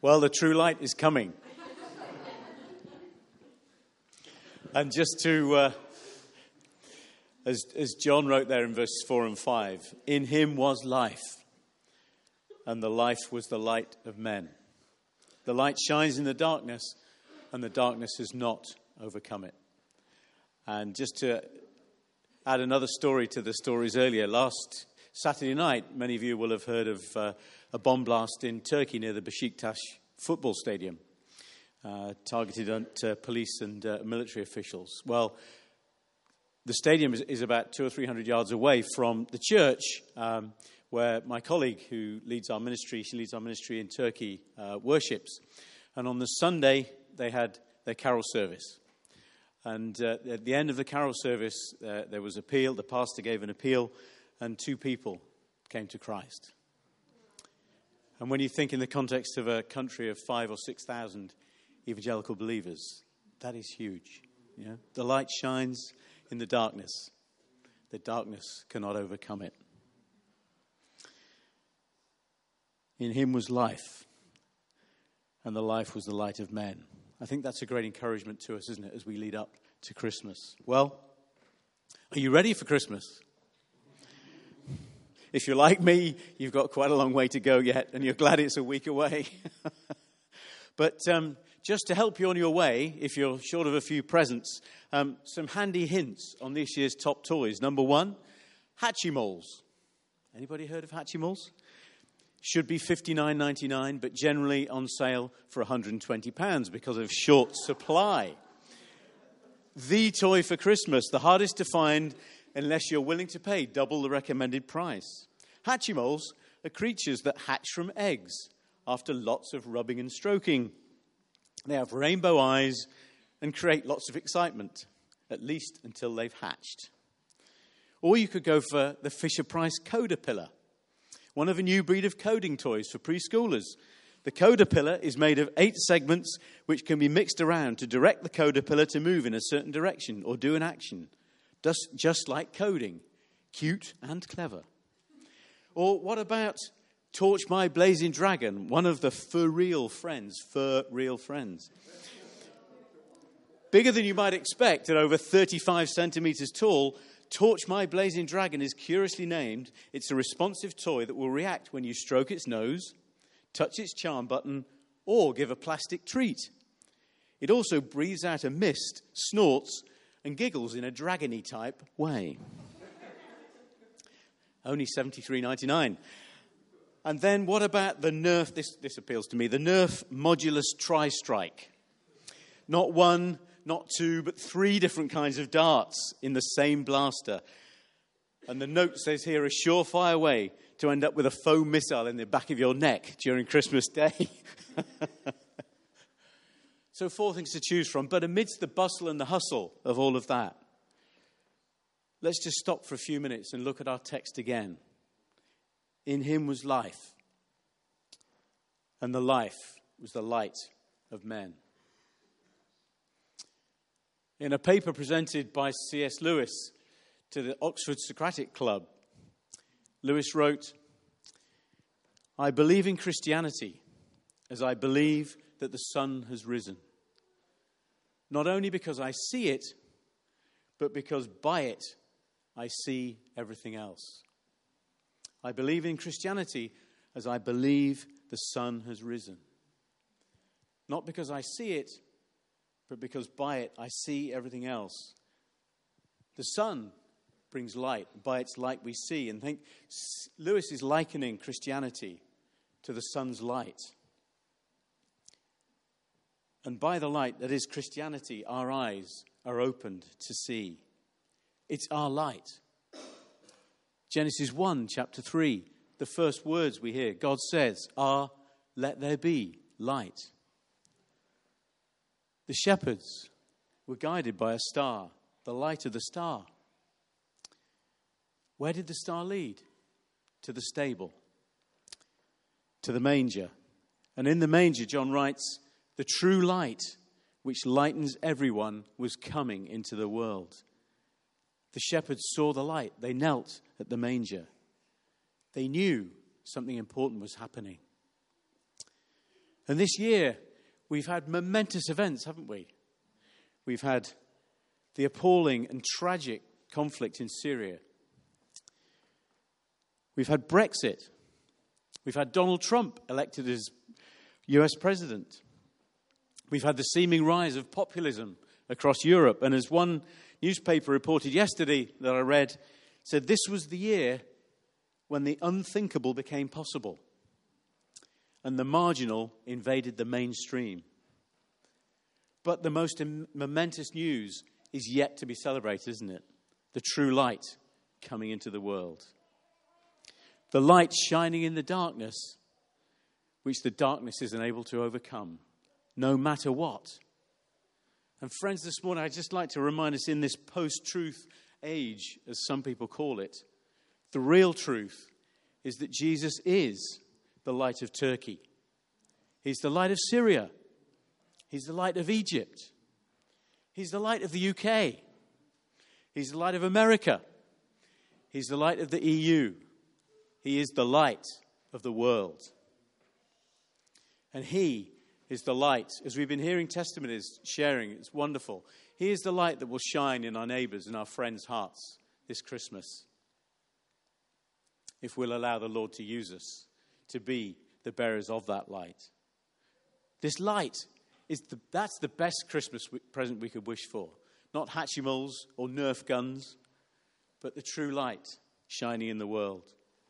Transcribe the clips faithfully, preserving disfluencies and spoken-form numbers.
Well, the true light is coming. And just to, uh, as, as John wrote there in verses four and five, in him was life, and the life was the light of men. The light shines in the darkness, and the darkness has not overcome it. And just to add another story to the stories earlier, last Saturday night, many of you will have heard of uh, a bomb blast in Turkey near the Beşiktaş football stadium, uh, targeted at uh, police and uh, military officials. Well, the stadium is, is about two or three hundred yards away from the church um, where my colleague who leads our ministry, she leads our ministry in Turkey, uh, worships. And on the Sunday, they had their carol service. And uh, at the end of the carol service, uh, there was appeal. The pastor gave an appeal, and two people came to Christ. And when you think in the context of a country of five or six thousand evangelical believers, that is huge. You know? The light shines in the darkness. The darkness cannot overcome it. In him was life, and the life was the light of men. I think that's a great encouragement to us, isn't it, as we lead up to Christmas. Well, are you ready for Christmas? If you're like me, you've got quite a long way to go yet, and you're glad it's a week away. But um, just to help you on your way, if you're short of a few presents, um, some handy hints on this year's top toys. Number one, Hatchimals. Anybody heard of Hatchimals? Should be fifty-nine ninety-nine, but generally on sale for one hundred twenty pounds because of short supply. The toy for Christmas, the hardest to find unless you're willing to pay double the recommended price. Hatchimals are creatures that hatch from eggs after lots of rubbing and stroking. They have rainbow eyes and create lots of excitement, at least until they've hatched. Or you could go for the Fisher-Price Codapillar, one of a new breed of coding toys for preschoolers. The Codapillar is made of eight segments which can be mixed around to direct the Codapillar to move in a certain direction or do an action. Just, just like coding. Cute and clever. Or what about Torch My Blazing Dragon, one of the fur-real friends, fur-real friends. Bigger than you might expect, at over thirty-five centimetres tall, Torch My Blazing Dragon is curiously named. It's a responsive toy that will react when you stroke its nose, touch its charm button, or give a plastic treat. It also breathes out a mist, snorts, and giggles in a dragony type way. Only seventy-three ninety-nine. And then what about the Nerf, this, this appeals to me, the Nerf Modulus Tri-Strike. Not one, not two, but three different kinds of darts in the same blaster. And the note says here, a surefire way to end up with a foam missile in the back of your neck during Christmas Day. So four things to choose from. But amidst the bustle and the hustle of all of that, let's just stop for a few minutes and look at our text again. In him was life, and the life was the light of men. In a paper presented by C S Lewis to the Oxford Socratic Club, Lewis wrote, I believe in Christianity as I believe that the sun has risen. Not only because I see it, but because by it I see everything else. I believe in Christianity as I believe the sun has risen. Not because I see it, but because by it I see everything else. The sun brings light. By its light we see. And think Lewis is likening Christianity to the sun's light. And by the light that is Christianity, our eyes are opened to see. It's our light. Genesis one, chapter three, the first words we hear, God says, are, let there be light. The shepherds were guided by a star, the light of the star. Where did the star lead? To the stable, to the manger. And in the manger, John writes, the true light, which lightens everyone, was coming into the world. The shepherds saw the light. They knelt at the manger. They knew something important was happening. And this year, we've had momentous events, haven't we? We've had the appalling and tragic conflict in Syria. We've had Brexit. We've had Donald Trump elected as U S president. We've had the seeming rise of populism across Europe. And as one newspaper reported yesterday that I read, said this was the year when the unthinkable became possible and the marginal invaded the mainstream. But the most momentous news is yet to be celebrated, isn't it? The true light coming into the world. The light shining in the darkness, which the darkness is unable to overcome, no matter what. And friends, this morning I'd just like to remind us in this post-truth age, as some people call it, the real truth is that Jesus is the light of Turkey. He's the light of Syria. He's the light of Egypt. He's the light of the U K. He's the light of America. He's the light of the E U. He is the light of the world. And he is the light, as we've been hearing testimonies sharing, it's wonderful. He is the light that will shine in our neighbours and our friends' hearts this Christmas, if we'll allow the Lord to use us to be the bearers of that light. This light, is the, that's the best Christmas present we could wish for. Not Hatchimals or Nerf guns, but the true light shining in the world.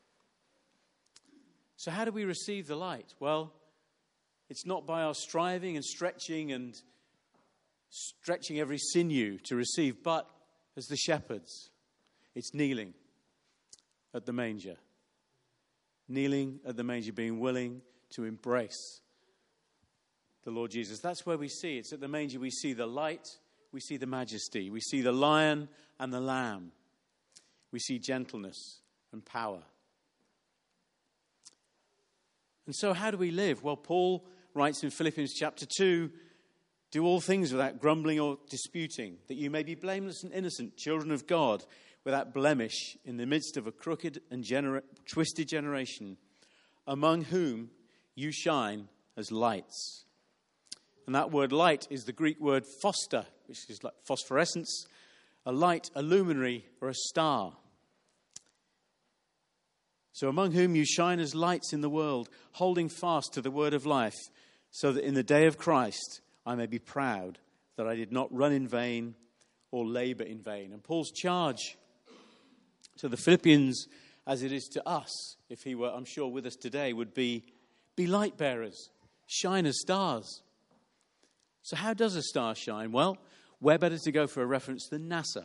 So how do we receive the light? Well, it's not by our striving and stretching and stretching every sinew to receive, but as the shepherds, it's kneeling at the manger. Kneeling at the manger, being willing to embrace the Lord Jesus. That's where we see. It's at the manger we see the light, we see the majesty, we see the lion and the lamb. We see gentleness and power. And so how do we live? Well, Paul writes in Philippians chapter two, do all things without grumbling or disputing, that you may be blameless and innocent, children of God, without blemish, in the midst of a crooked and gener- twisted generation, among whom you shine as lights. And that word light is the Greek word phoster, which is like phosphorescence, a light, a luminary, or a star. So among whom you shine as lights in the world, holding fast to the word of life, so that in the day of Christ I may be proud that I did not run in vain or labor in vain. And Paul's charge to the Philippians, as it is to us, if he were, I'm sure, with us today, would be, be light bearers, shine as stars. So how does a star shine? Well, where better to go for a reference than NASA?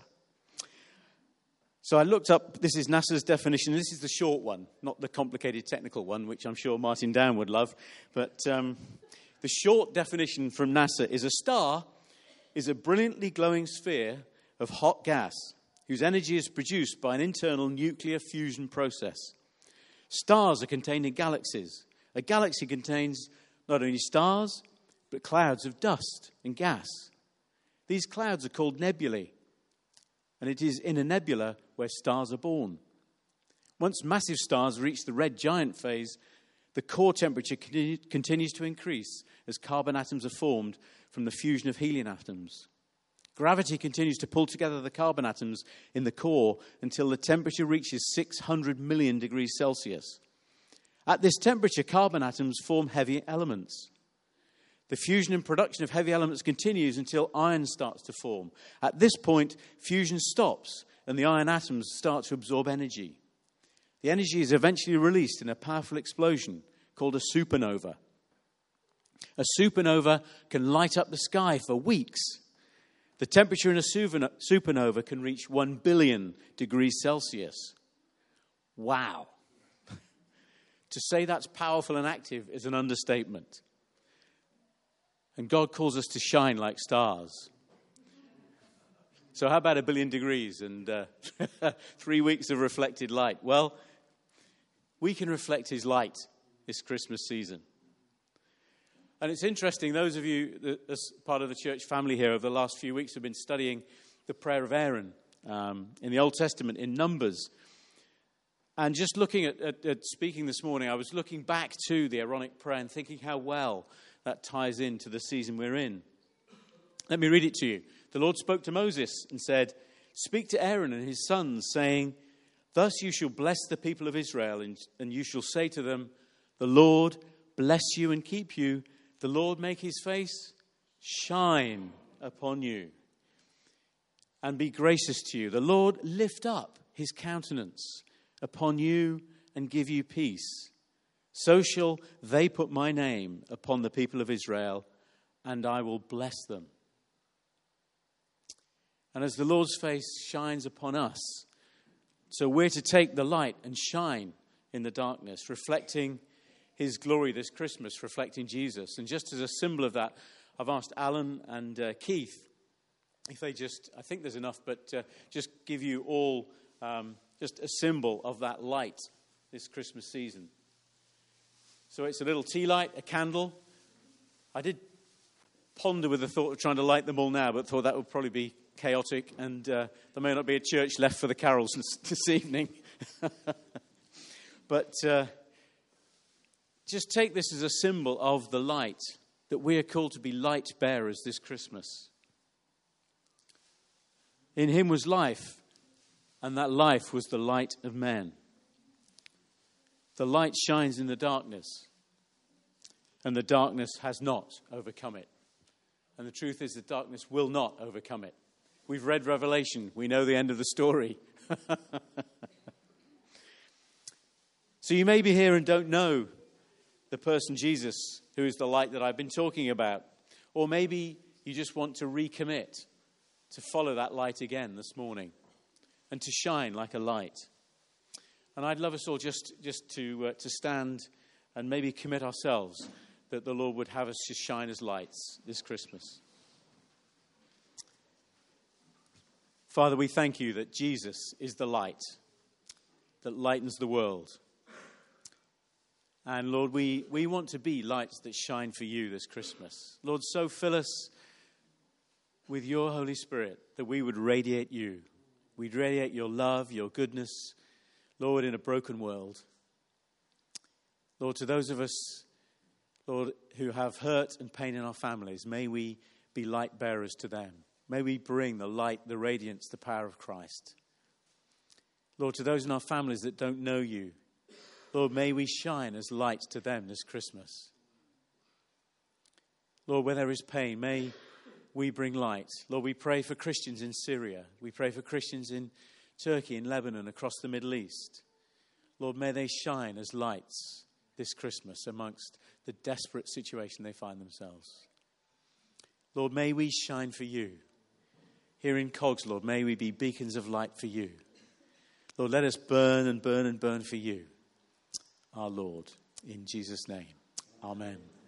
So I looked up, this is NASA's definition. This is the short one, not the complicated technical one, which I'm sure Martin Down would love. But um, the short definition from NASA is a star is a brilliantly glowing sphere of hot gas whose energy is produced by an internal nuclear fusion process. Stars are contained in galaxies. A galaxy contains not only stars, but clouds of dust and gas. These clouds are called nebulae, and it is in a nebula where stars are born. Once massive stars reach the red giant phase, the core temperature continues to increase as carbon atoms are formed from the fusion of helium atoms. Gravity continues to pull together the carbon atoms in the core until the temperature reaches six hundred million degrees Celsius. At this temperature, carbon atoms form heavy elements. The fusion and production of heavy elements continues until iron starts to form. At this point, fusion stops and the iron atoms start to absorb energy. The energy is eventually released in a powerful explosion called a supernova. A supernova can light up the sky for weeks. The temperature in a supernova can reach one billion degrees Celsius. Wow. To say that's powerful and active is an understatement. And God calls us to shine like stars. So how about a billion degrees and uh, three weeks of reflected light? Well, we can reflect his light this Christmas season. And it's interesting, those of you that, as part of the church family here over the last few weeks have been studying the prayer of Aaron um, in the Old Testament, in Numbers. And just looking at, at, at speaking this morning, I was looking back to the Aaronic prayer and thinking how well that ties into the season we're in. Let me read it to you. The Lord spoke to Moses and said, "Speak to Aaron and his sons, saying, thus you shall bless the people of Israel, and, and you shall say to them, the Lord bless you and keep you. The Lord make his face shine upon you and be gracious to you. The Lord lift up his countenance upon you and give you peace. So shall they put my name upon the people of Israel, and I will bless them." And as the Lord's face shines upon us, so we're to take the light and shine in the darkness, reflecting his glory this Christmas, reflecting Jesus. And just as a symbol of that, I've asked Alan and uh, Keith if they just, I think there's enough, but uh, just give you all um, just a symbol of that light this Christmas season. So it's a little tea light, a candle. I did ponder with the thought of trying to light them all now, but thought that would probably be chaotic, and uh, there may not be a church left for the carols this evening. But uh, just take this as a symbol of the light, that we are called to be light bearers this Christmas. In him was life, and that life was the light of men. The light shines in the darkness, and the darkness has not overcome it. And the truth is, the darkness will not overcome it. We've read Revelation. We know the end of the story. So you may be here and don't know the person Jesus, who is the light that I've been talking about. Or maybe you just want to recommit to follow that light again this morning and to shine like a light. And I'd love us all just, just to, uh, to stand and maybe commit ourselves that the Lord would have us to shine as lights this Christmas. Father, we thank you that Jesus is the light that lightens the world. And Lord, we, we want to be lights that shine for you this Christmas. Lord, so fill us with your Holy Spirit that we would radiate you. We'd radiate your love, your goodness, Lord, in a broken world. Lord, to those of us, Lord, who have hurt and pain in our families, may we be light bearers to them. May we bring the light, the radiance, the power of Christ. Lord, to those in our families that don't know you, Lord, may we shine as light to them this Christmas. Lord, where there is pain, may we bring light. Lord, we pray for Christians in Syria. We pray for Christians in Turkey, in Lebanon, across the Middle East. Lord, may they shine as lights this Christmas amongst the desperate situation they find themselves. Lord, may we shine for you. Here in Cogs, Lord, may we be beacons of light for you. Lord, let us burn and burn and burn for you, our Lord. In Jesus' name, amen.